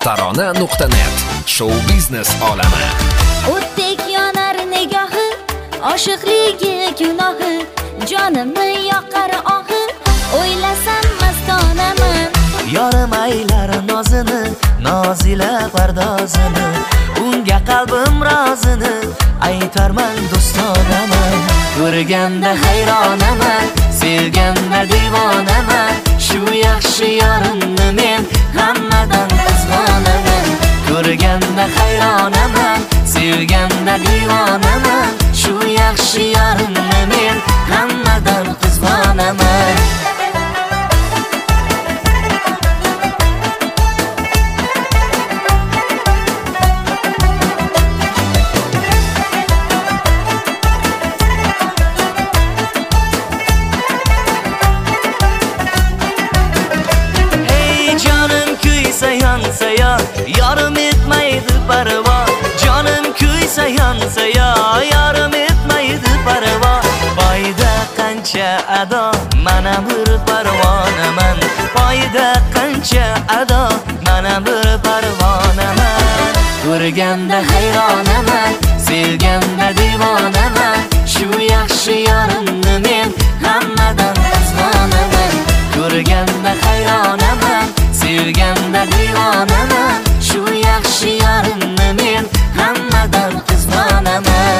Tarona.net Show biznes olami. O'tdek yonar nigohi, oshiqligi gunohi, jonimni yoqar ohi, o'ylasam mastonaman. Yorim aylar nozini, nozila pardozini, unga qalbim rozini, aytarman do'stonaman. Ko'rganda hayronaman, sevganda divonaman, shu yaxshi yorimni men hammadan qizg'onaman. Ko'rganda hayronaman, sevganda divonaman, shu yaxshi yorimni men hammadan qizg'onaman. Yorim etmaydi parvo, jonim kuysa yonsa yorim etmaydi parvo. Boyda qancha ado, mana bir parvonaman. Boyda qancha ado, mana bir parvonaman. Ko'rganda hayronaman, sevganda divonaman, shu yaxshi yorimni men hammadan qizg'onaman. Ko'rganda hayronaman, sevganda divonaman, shu yaxshi yorimni men hammadan qizg'onaman.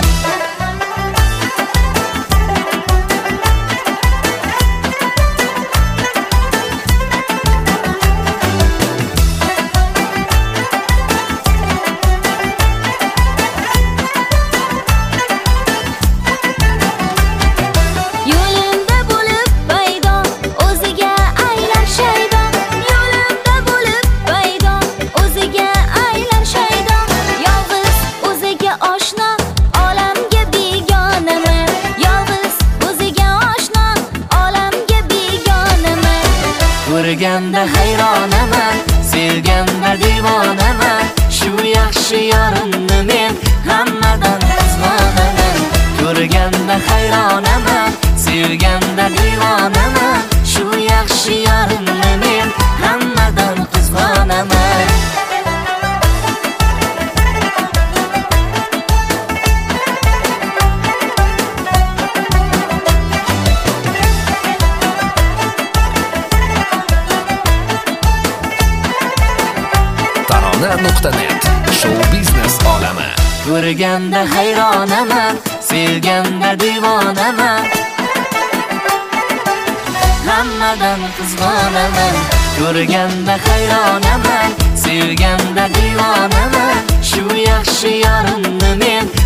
Ko'rganda hayronaman, sevganda divonaman, shu yaxshi yorimni men hammadan qizg'onaman. Ko'rganda hayronaman, sevganda divonaman, shu yaxshi yorimni men hammadan qizg'onaman. Tarona.net Show biznes olami. Ko'rganda hayronaman, sevganda divonaman, hammadan qizg'onaman. Ko'rganda hayronaman, sevganda divonaman, shu yaxshi yorimni men